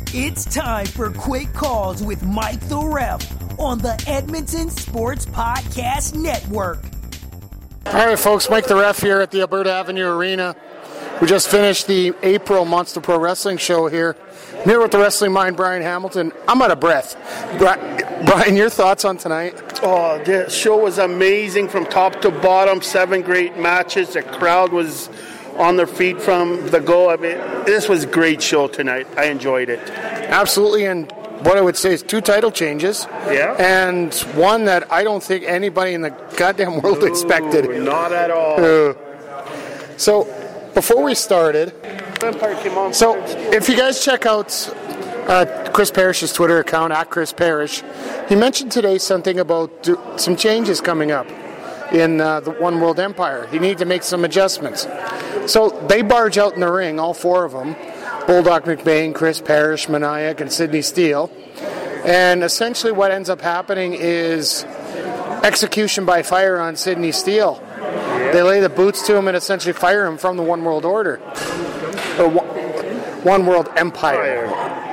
It's time for Quick Calls with Mike the Ref on the Edmonton Sports Podcast Network. All right, folks, Mike the Ref here at the Alberta Avenue Arena. We just finished the April Monster Pro Wrestling show here. I'm here with the Wrestling Mind, Brian Hamilton. I'm out of breath. Brian, your thoughts on tonight? Oh, the show was amazing from top to bottom. 7 great matches. The crowd was on their feet from the go. I mean, this was a great show tonight. I enjoyed it. Absolutely, and what I would say is 2 title changes. Yeah. And one that I don't think anybody in the goddamn world expected. Not at all. So, before we started, Vampire came on. so if you guys check out Chris Parrish's Twitter account, at Chris Parrish, he mentioned today something about some changes coming up in the One World Empire. He needed to make some adjustments. So they barge out in the ring, all 4 of them, Bulldog McBain, Chris Parrish, Maniac, and Sidney Steele. And essentially what ends up happening is execution by fire on Sidney Steele. They lay the boots to him and essentially fire him from the One World Order. Or One World Empire.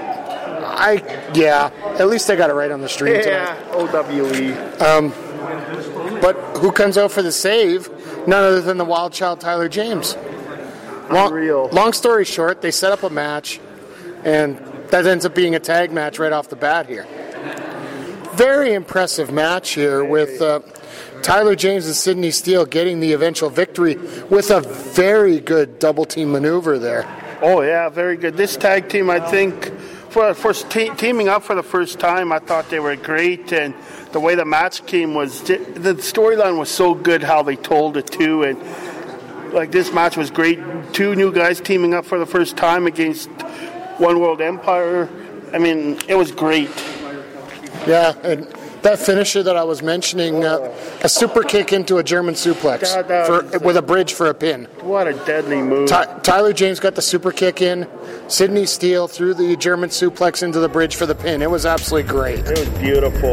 At least I got it right on the stream tonight. OWE. But who comes out for the save? None other than the Wild Child Tyler James. Unreal. Long story short, they set up a match, and that ends up being a tag match right off the bat here. Very impressive match here with Tyler James and Sidney Steele getting the eventual victory with a very good double team maneuver there. Oh, yeah, very good. This tag team, I think, for teaming up for the first time, I thought they were great, and the way the match came was, the storyline was so good how they told it too, and like this match was great. 2 new guys teaming up for the first time against One World Empire. I mean, it was great. Yeah, and that finisher that I was mentioning, a super kick into a German suplex with a bridge for a pin. What a deadly move. Tyler James got the super kick in. Sidney Steele threw the German suplex into the bridge for the pin. It was absolutely great. It was beautiful.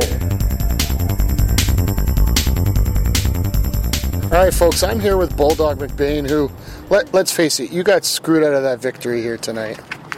All right, folks, I'm here with Bulldog McBain, who, let's face it, you got screwed out of that victory here tonight.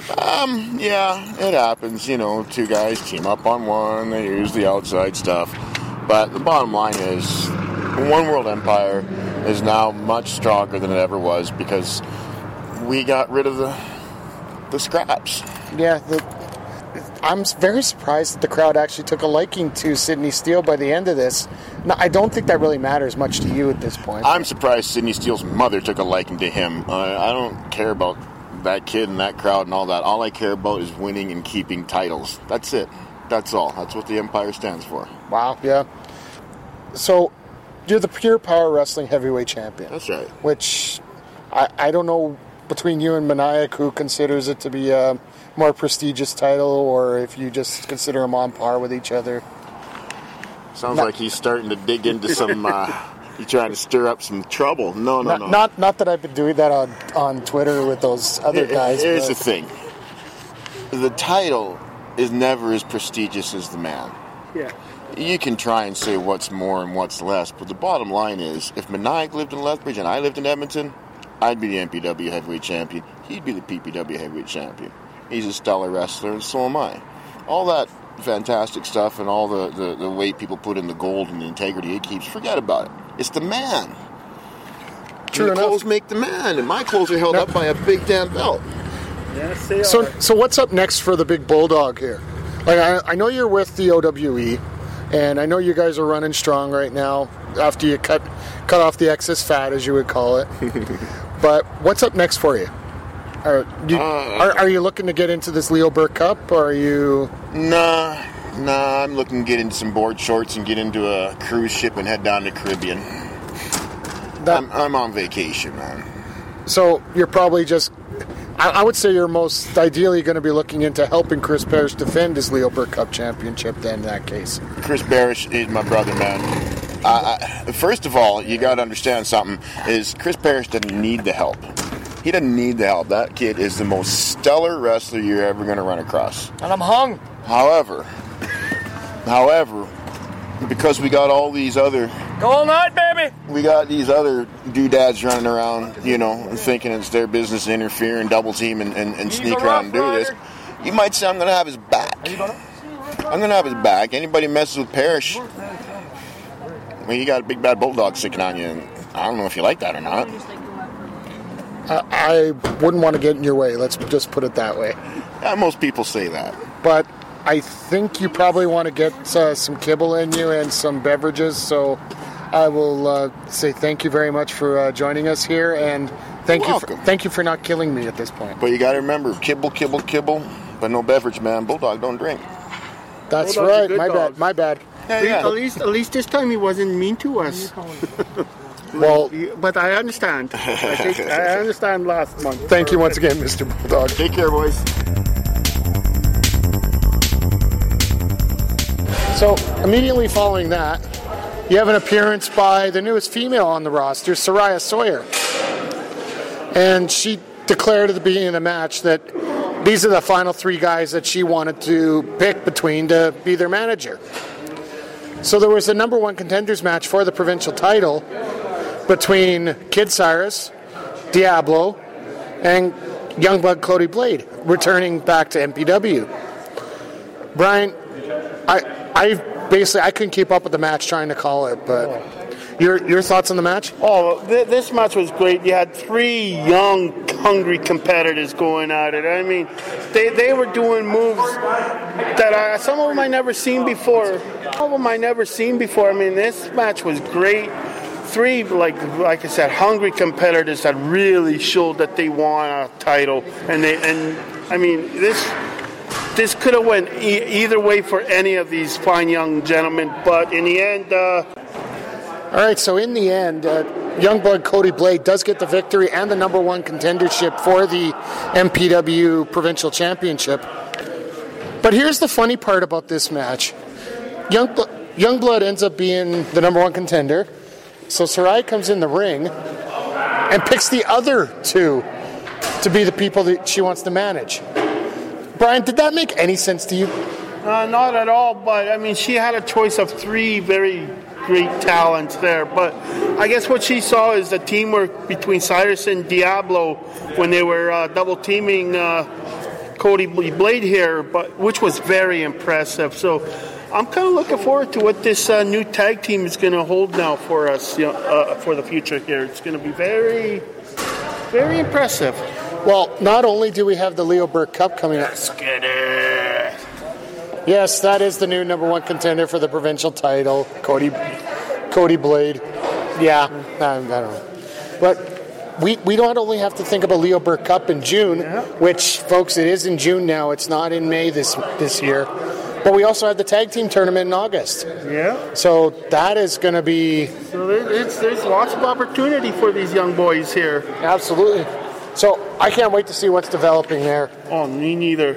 Yeah, it happens. 2 guys team up on one, they use the outside stuff. But the bottom line is, One World Empire is now much stronger than it ever was because we got rid of the scraps. Yeah, I'm very surprised that the crowd actually took a liking to Sidney Steele by the end of this. No, I don't think that really matters much to you at this point. I'm surprised Sidney Steele's mother took a liking to him. I don't care about that kid and that crowd and all that. All I care about is winning and keeping titles. That's it. That's all. That's what the Empire stands for. Wow, yeah. So, you're the Pure Power Wrestling Heavyweight Champion. That's right. Which, I don't know, between you and Maniac, who considers it to be a more prestigious title, or if you just consider them on par with each other. Sounds like he's starting to dig into some... He's trying to stir up some trouble. No. Not that I've been doing that on Twitter with those other guys. Here's the thing. The title is never as prestigious as the man. Yeah. You can try and say what's more and what's less, but the bottom line is, if Maniac lived in Lethbridge and I lived in Edmonton, I'd be the MPW Heavyweight Champion. He'd be the PPW Heavyweight Champion. He's a stellar wrestler, and so am I. All that fantastic stuff and all the weight people put in the gold and the integrity it keeps, forget about it. It's the man. True enough. Clothes make the man, and my clothes are held up by a big damn belt. Yes, they are. So what's up next for the big Bulldog here? Like I know you're with the OWE, and I know you guys are running strong right now after you cut off the excess fat, as you would call it. But what's up next for you? Are you looking to get into this Leo Burke Cup, or are you... Nah, I'm looking to get into some board shorts and get into a cruise ship and head down to the Caribbean. I'm on vacation, man. So you're probably just... I would say you're most ideally going to be looking into helping Chris Parrish defend his Leo Burke Cup championship then, in that case. Chris Parrish is my brother, man. First of all, you got to understand something, is Chris Parrish doesn't need the help. He doesn't need the help. That kid is the most stellar wrestler you're ever going to run across. And I'm hung. However, because we got all these other... Go all night, baby! We got these other doodads running around, and thinking it's their business to interfere and double team and sneak around and do this. You might say I'm going to have his back. I'm going to have his back. Anybody messes with Parrish, I mean, you got a big bad bulldog sticking on you, and I don't know if you like that or not. I wouldn't want to get in your way. Let's just put it that way. Yeah, most people say that. But I think you probably want to get some kibble in you and some beverages, so I will say thank you very much for joining us here, and thank you for not killing me at this point. But you got to remember, kibble, kibble, kibble, but no beverage, man. Bulldog don't drink. That's Bulldog's right. My bad. Yeah. At least this time he wasn't mean to us. Well, but I understand. I understand last month. thank you once again, Mr. Bulldog. Take care, boys. So immediately following that, you have an appearance by the newest female on the roster, Saraya Sawyer. And she declared at the beginning of the match that these are the final 3 guys that she wanted to pick between to be their manager. So there was a number 1 contenders match for the provincial title between Kid Cyrus, Diablo, and Youngblood Cody Blade, returning back to MPW. Brian, I couldn't keep up with the match trying to call it, but your thoughts on the match? Oh, this match was great. You had 3 young, hungry competitors going at it. I mean, they were doing moves that some of them I never seen before. I mean, this match was great. 3, like I said, hungry competitors that really showed that they want a title, and I mean, this could have went either way for any of these fine young gentlemen, but in the end. All right, so in the end, Youngblood Cody Blade does get the victory and the number 1 contendership for the MPW Provincial Championship. But here's the funny part about this match. Youngblood ends up being the number 1 contender. So Sarai comes in the ring and picks the other 2 to be the people that she wants to manage. Brian, did that make any sense to you? Not at all, but I mean, she had a choice of 3 very great talents there. But I guess what she saw is the teamwork between Cyrus and Diablo when they were double teaming Cody Blade here, but which was very impressive. So I'm kind of looking forward to what this new tag team is going to hold now for us, for the future here. It's going to be very, very impressive. Well, not only do we have the Leo Burke Cup coming up. Let's get it. Yes, that is the new number 1 contender for the provincial title, Cody Blade. Yeah, I don't know. But we don't only have to think about Leo Burke Cup in June, which, folks, it is in June now. It's not in May this year. But we also have the tag team tournament in August. Yeah. So that is going to be... So there's lots of opportunity for these young boys here. Absolutely. So I can't wait to see what's developing there. Oh, me neither.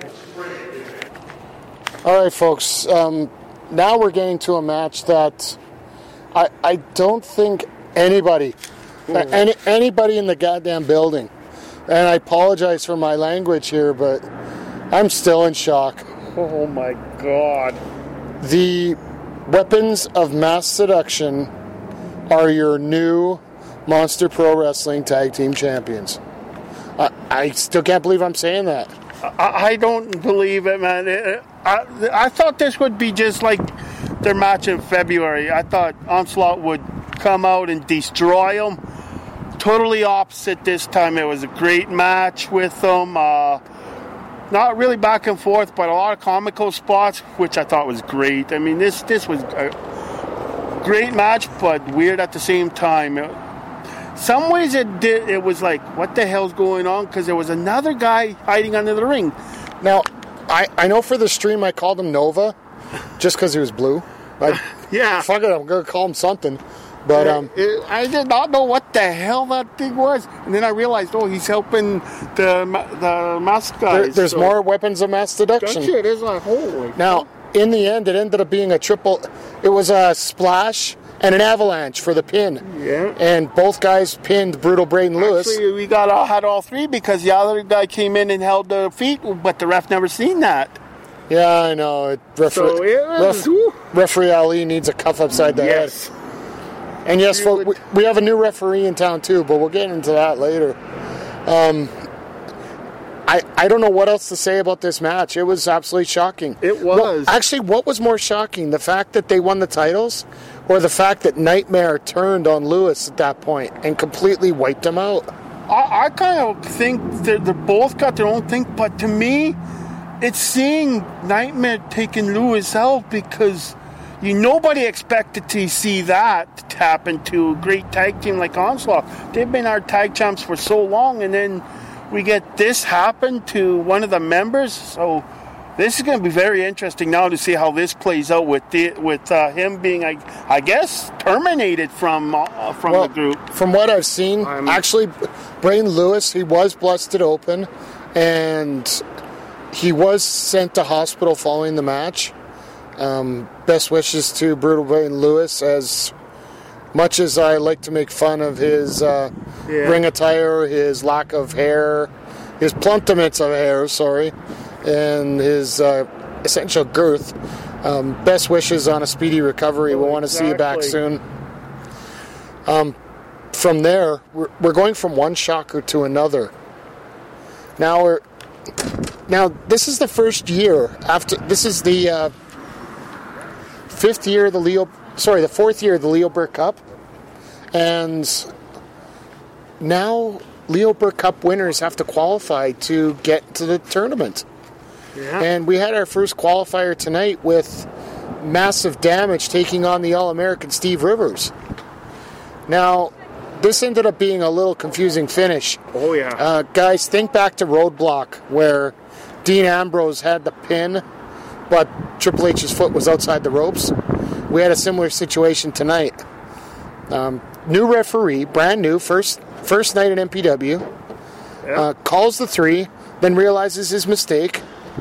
All right, folks. Now we're getting to a match that I don't think anybody in the goddamn building, and I apologize for my language here, but I'm still in shock. Oh, my God. The Weapons of Mass Seduction are your new Monster Pro Wrestling Tag Team Champions. I still can't believe I'm saying that. I don't believe it, man. I thought this would be just like their match in February. I thought Onslaught would come out and destroy them. Totally opposite this time. It was a great match with them. Not really back and forth, but a lot of comical spots, which I thought was great. I mean, this was a great match, but weird at the same time. Some ways it was like, what the hell's going on? Because there was another guy hiding under the ring. Now, I know for the stream I called him Nova, just because he was blue. Yeah. Fuck it, I'm going to call him something. But I did not know what the hell that thing was. And then I realized, he's helping the mask guys. There's more Weapons of Mass Seduction. It is like, holy. Now, in the end, it ended up being a triple. It was a splash and an avalanche for the pin. Yeah. And both guys pinned Brutal Braden Lewis. Actually, we had all 3 because the other guy came in and held the feet, but the ref never seen that. Yeah, I know. Referee Ali needs a cuff upside the head. And yes, folks, we have a new referee in town too, but we'll get into that later. I don't know what else to say about this match. It was absolutely shocking. It was. Well, actually, what was more shocking, the fact that they won the titles, or the fact that Nightmare turned on Lewis at that point and completely wiped him out? I kind of think that they both got their own thing, but to me, it's seeing Nightmare taking Lewis out because nobody expected to see that happen to a great tag team like Onslaught. They've been our tag champs for so long, and then we get this happen to one of the members. So this is going to be very interesting now to see how this plays out with him being, I guess, terminated from the group. From what I've seen, actually, Braden Lewis, he was busted open, and he was sent to hospital following the match. Best wishes to Brutal Braden Lewis. As much as I like to make fun of his ring attire, his lack of hair, his plummetements of hair, and his essential girth, best wishes on a speedy recovery. We'll want to see you back soon. From there, we're going from one shocker to another. Now this is the first year after. This is the fourth year of the Leo Burke Cup, and now Leo Burke Cup winners have to qualify to get to the tournament. Yeah. And we had our first qualifier tonight with Massive Damage taking on the All-American Steve Rivers. Now, this ended up being a little confusing finish. Oh, yeah. Guys, think back to Roadblock, where Dean Ambrose had the pin, but Triple H's foot was outside the ropes. We had a similar situation tonight. New referee, brand new, first night at MPW, calls the 3, then realizes his mistake,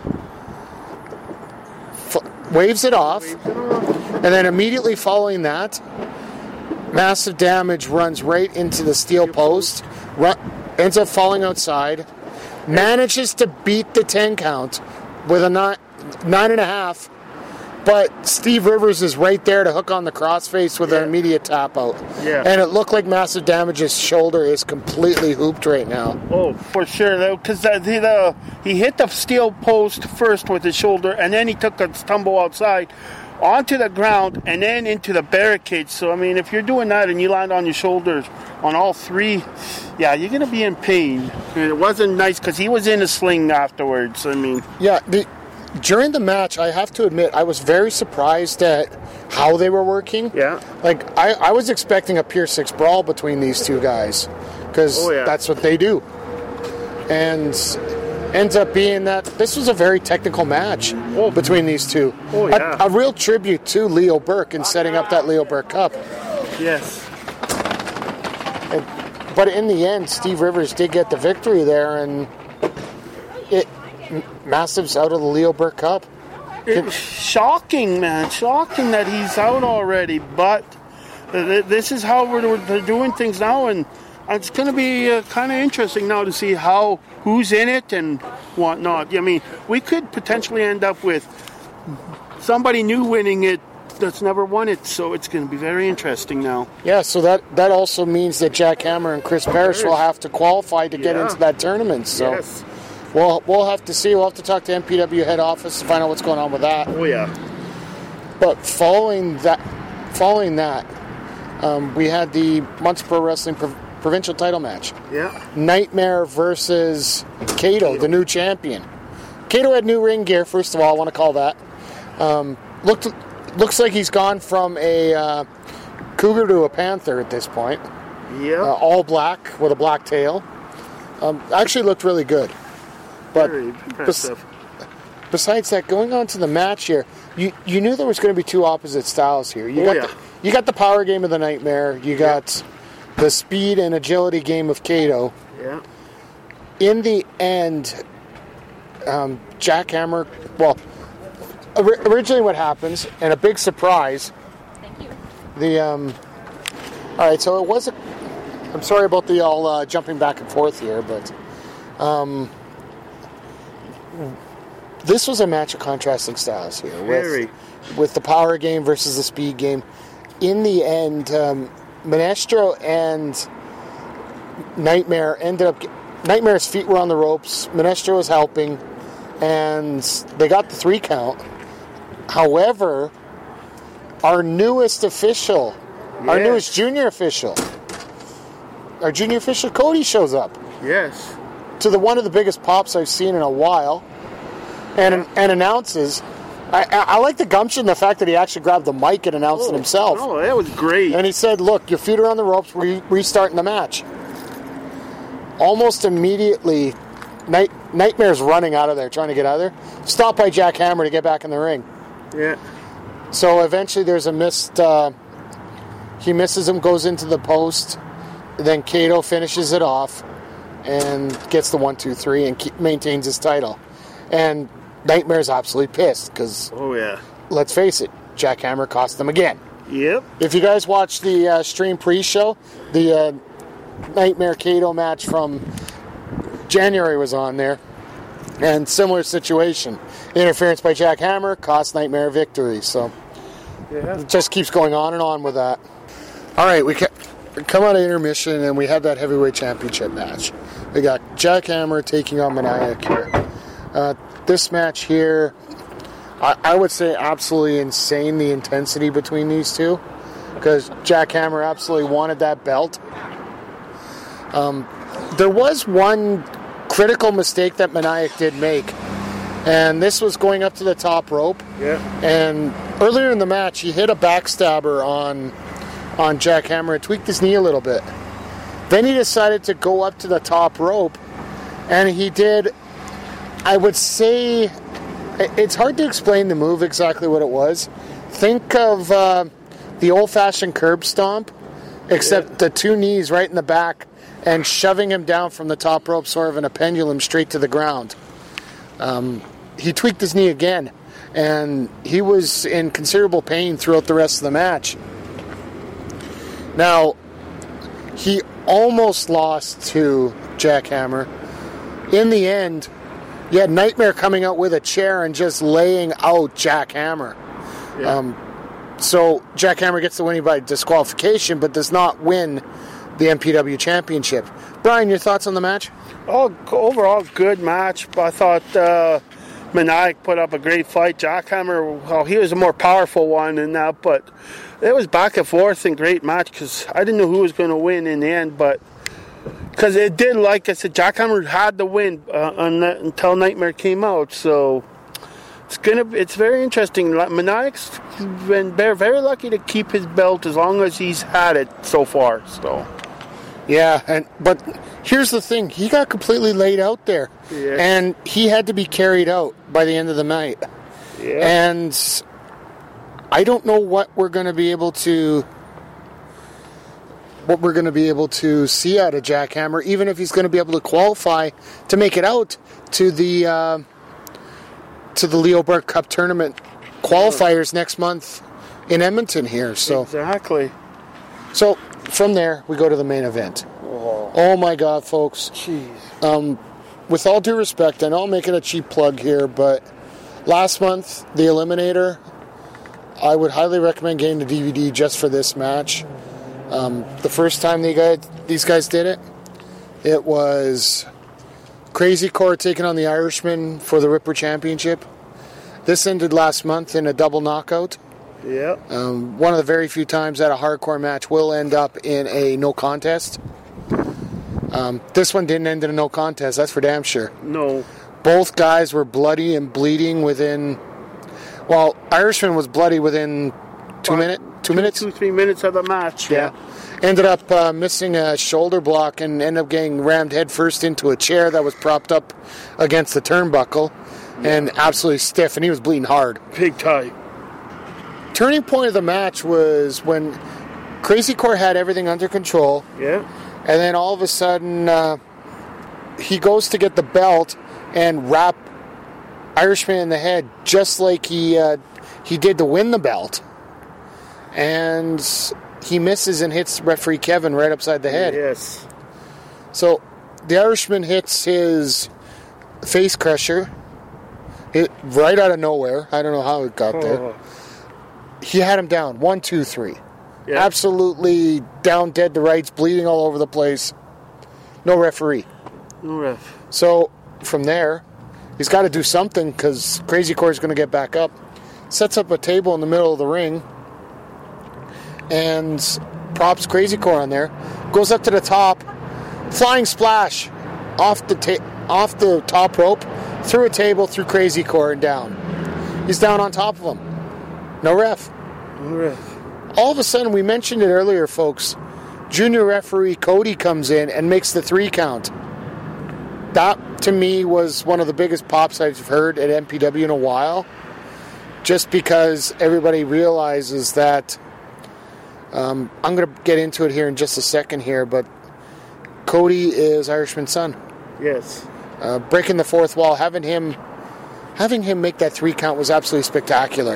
waves it off, and then immediately following that, Massive Damage runs right into the steel post, ends up falling outside, manages to beat the 10 count with a 9.5, but Steve Rivers is right there to hook on the crossface with an immediate tap out. Yeah. And it looked like Massive Damage's shoulder is completely hooped right now. Oh, for sure, because he hit the steel post first with his shoulder, and then he took a tumble outside onto the ground and then into the barricade. So, I mean, if you're doing that and you land on your shoulders on all 3, yeah, you're going to be in pain. And it wasn't nice because he was in a sling afterwards. I mean, yeah, during the match, I have to admit, I was very surprised at how they were working. Yeah. Like, I was expecting a Pier 6 brawl between these two guys, because that's what they do. And ends up being that this was a very technical match between these two. Oh, yeah. A real tribute to Leo Burke in setting up that Leo Burke Cup. Yes. But in the end, Steve Rivers did get the victory there, and Massive's out of the Leo Burke Cup. It's shocking, man. Shocking that he's out already. But this is how they're doing things now, and it's going to be kind of interesting now to see who's in it and whatnot. I mean, we could potentially end up with somebody new winning it that's never won it, so it's going to be very interesting now. Yeah, so that also means that Jack Hammer and Chris Parrish will have to qualify to get into that tournament. So. Yes. We'll have to see. We'll have to talk to MPW head office to find out what's going on with that. Oh, yeah. But following that, we had the Munster Pro Wrestling provincial title match. Yeah. Nightmare versus Kato, the new champion. Kato had new ring gear, first of all, I want to call that. Looks like he's gone from a cougar to a panther at this point. Yeah. All black with a black tail. Actually looked really good. But very impressive. Besides that, going on to the match here, you knew there was going to be two opposite styles here. You got the power game of the Nightmare. You got the speed and agility game of Kato. Yeah. In the end, Jack Hammer. Well, originally, what happens, and a big surprise. Thank you. All right, so it was. I'm sorry about the all jumping back and forth here, but. This was a match of contrasting styles here, with the power game versus the speed game. In the end, Maestro and Nightmare ended up Nightmare's feet were on the ropes. Menestro was helping, and they got the 3 count. However, our newest official, our newest junior official, Cody shows up. Yes. To one of the biggest pops I've seen in a while, and announces. I like the gumption, the fact that he actually grabbed the mic and announced it himself. Oh, that was great. And he said, look, your feet are on the ropes, we're restarting the match. Almost immediately, Nightmare's running out of there, trying to get out of there. Stopped by Jack Hammer to get back in the ring. Yeah. So eventually there's a missed... he misses him, goes into the post. Then Kato finishes it off and gets the 1-2-3 and maintains his title. And Nightmare's absolutely pissed because, let's face it, Jack Hammer cost them again. Yep. If you guys watch the stream pre-show, the Nightmare Kato match from January was on there. And similar situation. Interference by Jack Hammer cost Nightmare victory. So it just keeps going on and on with that. All right, we come out of intermission and we had that heavyweight championship match. We got Jack Hammer taking on Maniac here. This match here, I would say absolutely insane, the intensity between these two, because Jack Hammer absolutely wanted that belt. There was one critical mistake that Maniac did make, and this was going up to the top rope. Yeah. And earlier in the match, he hit a backstabber on Jack Hammer and tweaked his knee a little bit. Then he decided to go up to the top rope, and he did... I would say it's hard to explain the move exactly what it was. Think of the old-fashioned curb stomp, except the 2 knees right in the back and shoving him down from the top rope sort of in a pendulum straight to the ground. He tweaked his knee again, and he was in considerable pain throughout the rest of the match. Now, he almost lost to Jack Hammer. In the end... you had Nightmare coming out with a chair and just laying out Jack Hammer. Yeah. So Jack Hammer gets the winning by disqualification, but does not win the MPW Championship. Brian, your thoughts on the match? Oh, overall good match. I thought Maniac put up a great fight. Jack Hammer, well, he was a more powerful one in that, but it was back and forth and great match because I didn't know who was going to win in the end, but because it did, like I said, Jack Hammer had the win until Nightmare came out. So it's very interesting. Maniac's been very lucky to keep his belt as long as he's had it so far. So yeah, but here's the thing: he got completely laid out there, and he had to be carried out by the end of the night. Yeah. And I don't know what we're going to be able to. What we're going to be able to see out of Jack Hammer, even if he's going to be able to qualify to make it out to the Leo Burke Cup tournament qualifiers next month in Edmonton here. So exactly. So from there we go to the main event. Oh my God, folks! Jeez. With all due respect, I know I'm making a cheap plug here, but last month the Eliminator, I would highly recommend getting the DVD just for this match. The first time these guys did it, it was Crazy Core taking on the Irishman for the Ripper Championship. This ended last month in a double knockout. Yeah. One of the very few times that a hardcore match will end up in a no contest. This one didn't end in a no contest, that's for damn sure. No. Both guys were bloody and bleeding within... Well, Irishman was bloody within 2 minutes? 2 minutes? 2-3 minutes of the match, yeah. Ended up missing a shoulder block and ended up getting rammed headfirst into a chair that was propped up against the turnbuckle and absolutely stiff, and he was bleeding hard. Big time. Turning point of the match was when Crazy Core had everything under control. Yeah. And then all of a sudden, he goes to get the belt and wrap Irishman in the head just like he did to win the belt. And he misses and hits referee Kevin right upside the head. Yes. So the Irishman hits his face crusher right out of nowhere. I don't know how it got there. He had him down. 1, 2, 3. Yeah. Absolutely down dead to rights, bleeding all over the place. No referee. No ref. So from there, he's got to do something because Crazy Core is going to get back up. Sets up a table in the middle of the ring and props Crazy Core on there. Goes up to the top, flying splash off the top rope, through a table, through Crazy Core and down. He's down on top of him. No ref. No ref. All of a sudden, we mentioned it earlier, folks, junior referee Cody comes in and makes the 3 count. That, to me, was one of the biggest pops I've heard at MPW in a while, just because everybody realizes that, I'm going to get into it here in just a second here, but Cody is Irishman's son. Yes. Breaking the fourth wall, having him make that 3 count was absolutely spectacular.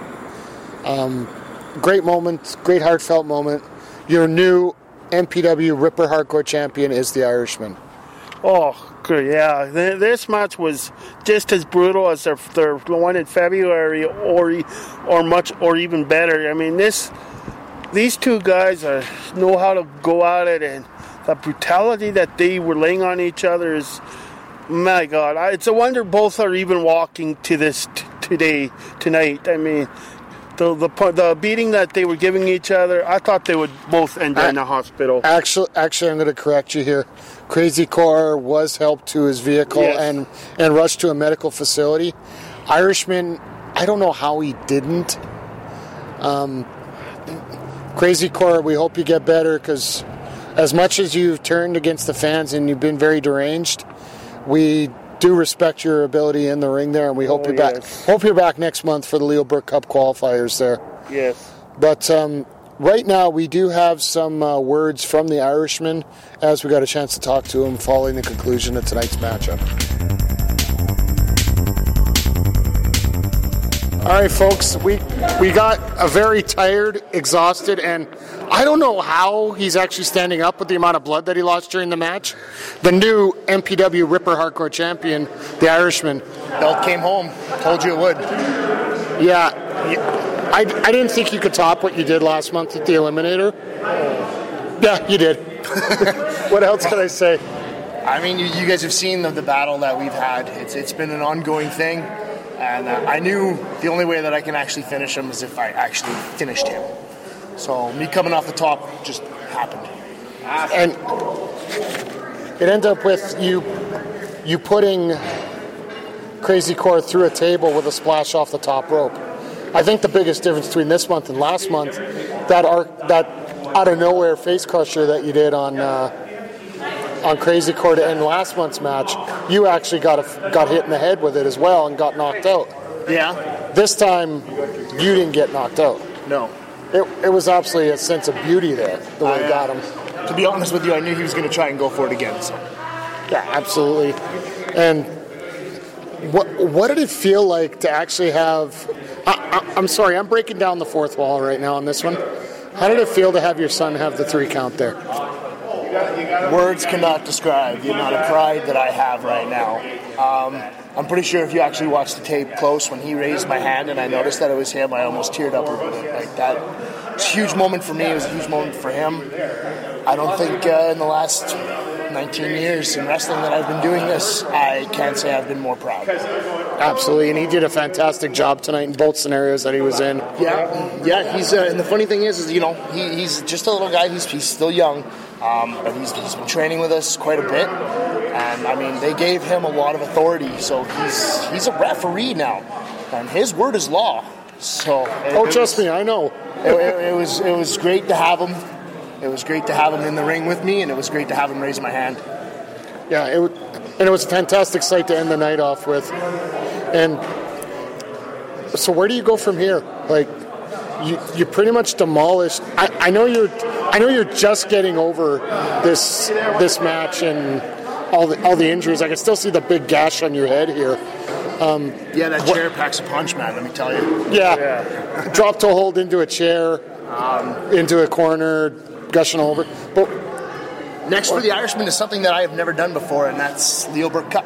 Great moment, great heartfelt moment. Your new MPW Ripper Hardcore champion is the Irishman. Oh, good, yeah. This match was just as brutal as their one in February, or even better. I mean, these two guys know how to go at it, and the brutality that they were laying on each other is, my God, it's a wonder both are even walking to this tonight. I mean, the beating that they were giving each other, I thought they would both end in the hospital. Actually, I'm going to correct you here. Crazy Core was helped to his vehicle and rushed to a medical facility. Irishman, I don't know how he didn't. Crazy Core, we hope you get better, because as much as you've turned against the fans and you've been very deranged, we do respect your ability in the ring there, and we hope you're back. Hope you're back next month for the Leo Burke Cup qualifiers there. Yes. But right now we do have some words from the Irishman as we got a chance to talk to him following the conclusion of tonight's matchup. All right, folks, we got a very tired, exhausted, and I don't know how he's actually standing up with the amount of blood that he lost during the match. The new MPW Ripper Hardcore champion, the Irishman. Belt came home. Told you it would. Yeah. I didn't think you could top what you did last month at the Eliminator. Yeah, you did. What else can I say? I mean, you guys have seen the battle that we've had. It's been an ongoing thing. And I knew the only way that I can actually finish him is if I actually finished him. So me coming off the top just happened. And it ended up with you putting Crazy Core through a table with a splash off the top rope. I think the biggest difference between this month and last month, that out of nowhere face crusher that you did on Crazy Core to end last month's match, you actually got hit in the head with it as well and got knocked out. Yeah. This time, you didn't get knocked out. No. It was absolutely a sense of beauty there, the way he got him. To be honest with you, I knew he was going to try and go for it again. So. Yeah, absolutely. And what did it feel like to actually have... I'm sorry, I'm breaking down the fourth wall right now on this one. How did it feel to have your son have the 3 count there? Words cannot describe the amount of pride that I have right now. I'm pretty sure if you actually watch the tape close, when he raised my hand and I noticed that it was him, I almost teared up a little bit. Like that, it's a huge moment for me. It was a huge moment for him. I don't think in the last 19 years in wrestling that I've been doing this, I can't say I've been more proud. Absolutely, and he did a fantastic job tonight in both scenarios that he was in. Yeah. He's and the funny thing is he's just a little guy. He's still young, but he's been training with us quite a bit. And I mean, they gave him a lot of authority, so he's a referee now, and his word is law. So trust me, I know. It was great to have him. It was great to have him in the ring with me, and it was great to have him raise my hand. Yeah, it was a fantastic sight to end the night off with. And so where do you go from here? Like, you pretty much demolished. I know you're just getting over this match and all the injuries. I can still see the big gash on your head here. That chair packs a punch, man. Let me tell you. Yeah. Drop toe hold into a chair, into a corner, gushing over. But next for the Irishman is something that I have never done before, and that's Leo Burke Cup.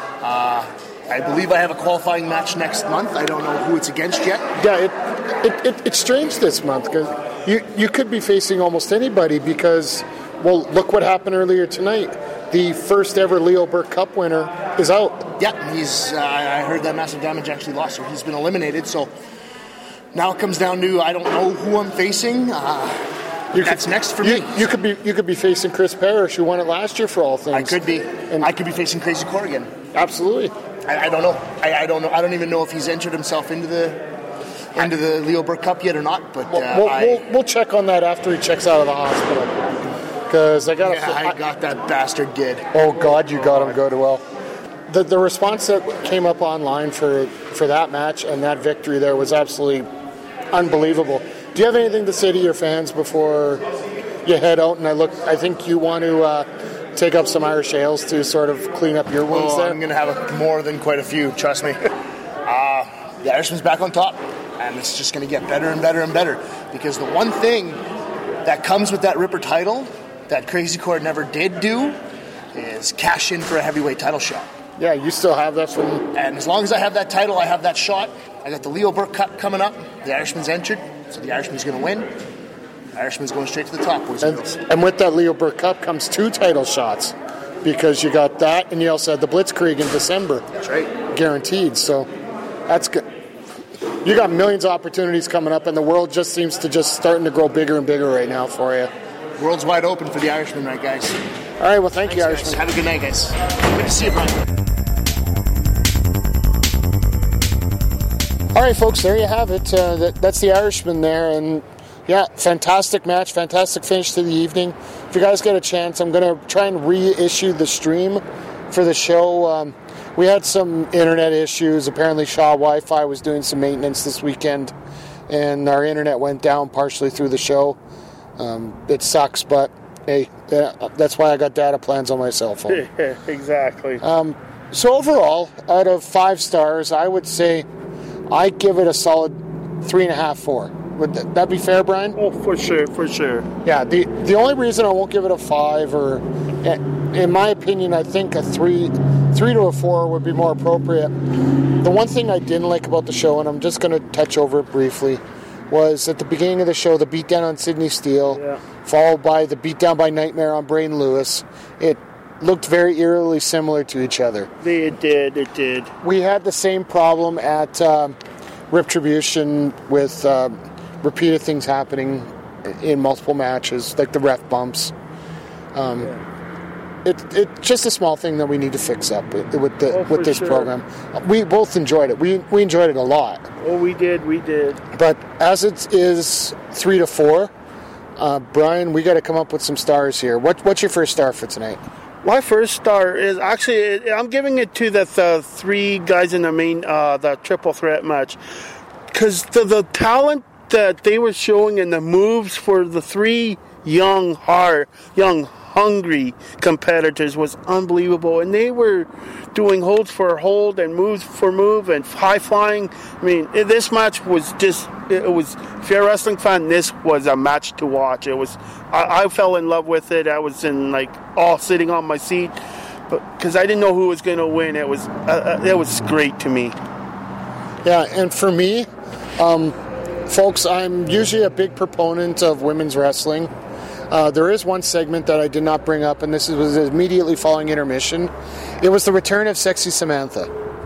I believe I have a qualifying match next month. I don't know who it's against yet. Yeah, it's strange this month because you could be facing almost anybody because Well, look what happened earlier tonight. The first ever Leo Burke Cup winner is out. Yeah, he's. I heard that Massive Damage actually lost, so he's been eliminated. So now it comes down to I don't know who I'm facing. That's next for me. You could be facing Chris Parrish, who won it last year for all things. I could be. And I could be facing Crazy Corrigan. Absolutely. I don't know. I don't know. I don't even know if he's entered himself into the Leo Burke Cup yet or not. But we'll check on that after he checks out of the hospital. Because I got that bastard good. Oh God, you got him good. Well, the response that came up online for that match and that victory there was absolutely unbelievable. Do you have anything to say to your fans before you head out? And I think you want to take up some Irish ales to sort of clean up your wounds there. I'm going to have more than quite a few. Trust me. The Irishman's back on top, and it's just going to get better and better and better. Because the one thing that comes with that Ripper title that Crazy Cord never did do is cash in for a heavyweight title shot. Yeah, you still have that from... And as long as I have that title, I have that shot. I got the Leo Burke Cup coming up. The Irishman's entered, so the Irishman's going to win. The Irishman's going straight to the top, boys and girls. And with that Leo Burke Cup comes 2 title shots, because you got that, and you also had the Blitzkrieg in December. That's right. Guaranteed, so that's good. You got millions of opportunities coming up, and the world just seems to just starting to grow bigger and bigger right now for you. World's wide open for the Irishman, right, guys? All right, well, thanks you, Irishman. Guys. Have a good night, guys. Good to see you, Brian. All right, folks, there you have it. That's the Irishman there, and yeah, fantastic match, fantastic finish to the evening. If you guys get a chance, I'm going to try and reissue the stream for the show. We had some internet issues. Apparently, Shaw Wi-Fi was doing some maintenance this weekend, and our internet went down partially through the show. It sucks, but hey, that's why I got data plans on my cell phone. Yeah, exactly. So overall, out of 5 stars, I would say I give it a solid 3.5, 4. Would that be fair, Brian? Oh, for sure. Yeah, the only reason I won't give it a 5, or in my opinion, I think a 3 to a 4 would be more appropriate. The one thing I didn't like about the show, and I'm just going to touch over it briefly, was at the beginning of the show, the beatdown on Sydney Steele, followed by the beatdown by Nightmare on Braden Lewis. It looked very eerily similar to each other. It did. We had the same problem at Retribution with repeated things happening in multiple matches, like the ref bumps. It's just a small thing that we need to fix up with this program. We both enjoyed it. We enjoyed it a lot. Oh, we did. But as it is 3 to 4, Brian, we got to come up with some stars here. What's your first star for tonight? My first star is actually, I'm giving it to the 3 guys in the main, the triple threat match. Because the talent that they were showing and the moves for the 3 young, hungry competitors was unbelievable. And they were doing holds for hold and moves for move and high flying. I mean, this match was just, it was, if you're a wrestling fan, this was a match to watch. It was, I fell in love with it. I was all sitting on my seat, but because I didn't know who was going to win. It was great to me. Yeah, and for me, folks, I'm usually a big proponent of women's wrestling. There is one segment that I did not bring up, and this was immediately following intermission. It was the return of Sexy Samantha.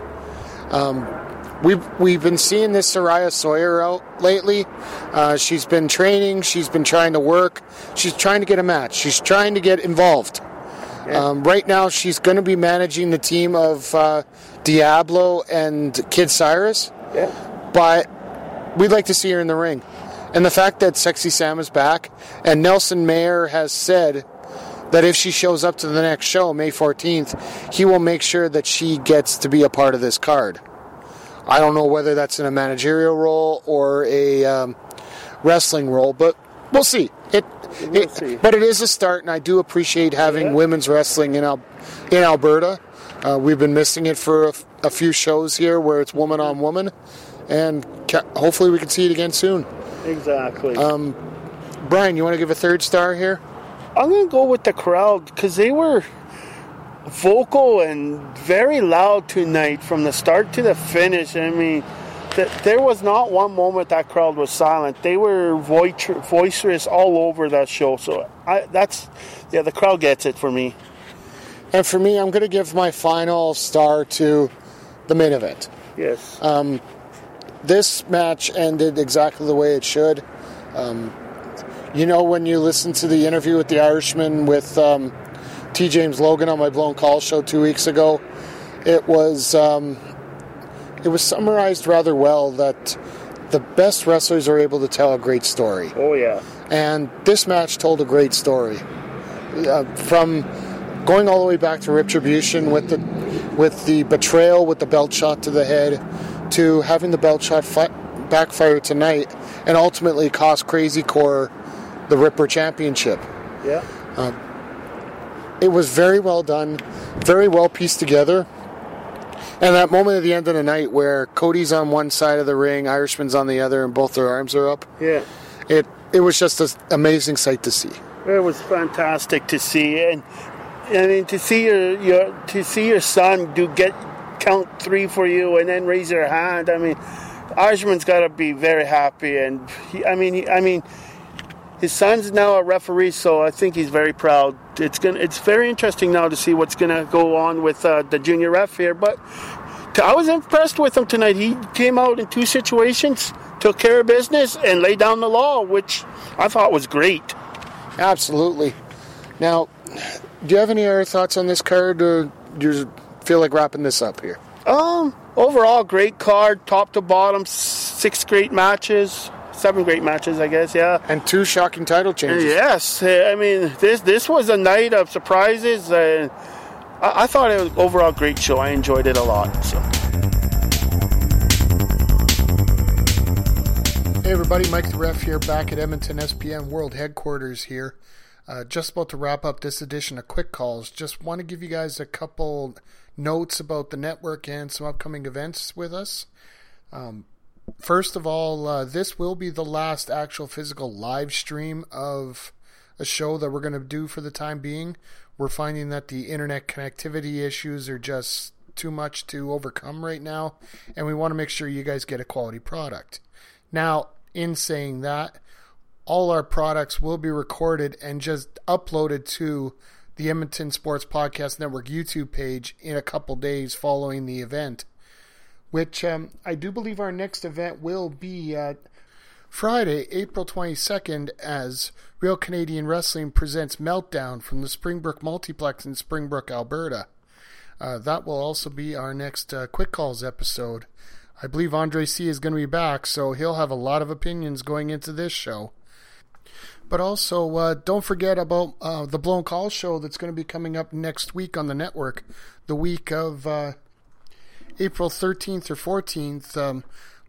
We've been seeing this Soraya Sawyer out lately. She's been training. She's been trying to work. She's trying to get a match. She's trying to get involved. Yeah. Right now, she's going to be managing the team of Diablo and Kid Cyrus. Yeah. But we'd like to see her in the ring. And the fact that Sexy Sam is back, and Nelson Mayer has said that if she shows up to the next show, May 14th, he will make sure that she gets to be a part of this card. I don't know whether that's in a managerial role or a wrestling role, but we'll see. But it is a start, and I do appreciate having women's wrestling in Alberta. We've been missing it for a few shows here where it's woman on woman, and hopefully we can see it again soon. Exactly. Brian, you want to give a 3rd star here? I'm going to go with the crowd because they were vocal and very loud tonight from the start to the finish. I mean, there was not one moment that crowd was silent. They were boisterous all over that show. So the crowd gets it for me. And for me, I'm going to give my final star to the main event. Yes. This match ended exactly the way it should. When you listen to the interview with the Irishman with T. James Logan on my Blown Call show 2 weeks ago, it was summarized rather well that the best wrestlers are able to tell a great story. Oh, yeah. And this match told a great story. From going all the way back to Retribution with the betrayal with the belt shot to the head, to having the belt shot backfire tonight and ultimately cost Crazy Core the Ripper Championship. Yeah. It was very well done, very well pieced together. And that moment at the end of the night where Cody's on one side of the ring, Irishman's on the other, and both their arms are up. Yeah. It was just an amazing sight to see. It was fantastic to see, and I mean to see your son count 3 for you and then raise your hand. I mean, Irishman's got to be very happy, and his son's now a referee, so I think he's very proud. It's very interesting now to see what's going to go on with the junior ref here. But I was impressed with him tonight. He came out in 2 situations, took care of business, and laid down the law, which I thought was great. Absolutely. Now, do you have any other thoughts on this card, or do you feel like wrapping this up here? Overall, great card, top to bottom, 6 great matches. 7 great matches, I guess, yeah. And 2 shocking title changes. Yes. I mean, this was a night of surprises. I thought it was an overall great show. I enjoyed it a lot. So. Hey, everybody. Mike the Ref here, back at Edmonton SPN World Headquarters here. Just about to wrap up this edition of Quick Calls. Just want to give you guys a couple notes about the network and some upcoming events with us. First of all, this will be the last actual physical live stream of a show that we're going to do for the time being. We're finding that the internet connectivity issues are just too much to overcome right now, and we want to make sure you guys get a quality product. Now, in saying that, all our products will be recorded and just uploaded to the Edmonton Sports Podcast Network YouTube page in a couple days following the event. Which I do believe our next event will be Friday, April 22nd, as Real Canadian Wrestling presents Meltdown from the Springbrook Multiplex in Springbrook, Alberta. That will also be our next Quick Calls episode. I believe Andre C. is going to be back, so he'll have a lot of opinions going into this show. But also, don't forget about the Blown Call show that's going to be coming up next week on the network, the week of April 13th or 14th.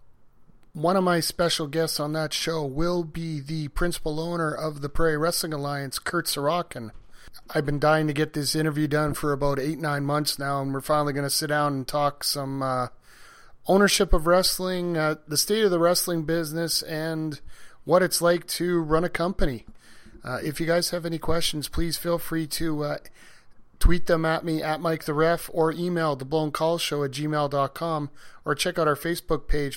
One of my special guests on that show will be the principal owner of the Prairie Wrestling Alliance, Kurt Sorokin. I've been dying to get this interview done for about 8-9 months now, and we're finally going to sit down and talk some ownership of wrestling, the state of the wrestling business, and what it's like to run a company. If you guys have any questions, please feel free to tweet them at me at Mike the Ref, or email theblown-call-show@gmail.com, or check out our Facebook page,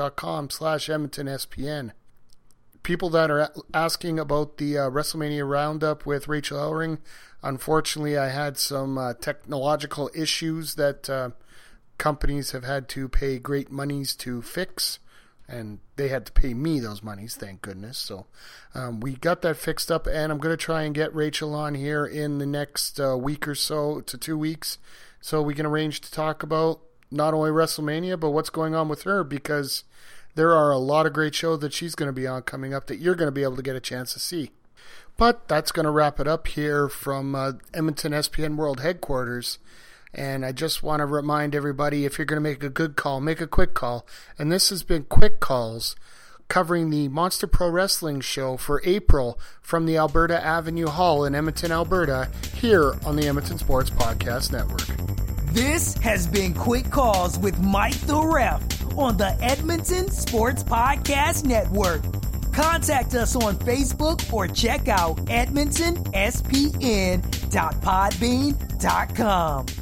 facebook.com/EdmontonSPN. People that are asking about the WrestleMania Roundup with Rachel Ellering, unfortunately I had some technological issues that companies have had to pay great monies to fix, and they had to pay me those monies, thank goodness. So we got that fixed up, and I'm going to try and get Rachel on here in the next week or so to 2 weeks, so we can arrange to talk about not only WrestleMania, but what's going on with her, because there are a lot of great shows that she's going to be on coming up that you're going to be able to get a chance to see. But that's going to wrap it up here from Edmonton SPN World Headquarters. And I just want to remind everybody, if you're going to make a good call, make a quick call. And this has been Quick Calls, covering the Monster Pro Wrestling show for April from the Alberta Avenue Hall in Edmonton, Alberta, here on the Edmonton Sports Podcast Network. This has been Quick Calls with Mike the Ref on the Edmonton Sports Podcast Network. Contact us on Facebook or check out edmontonspn.podbean.com.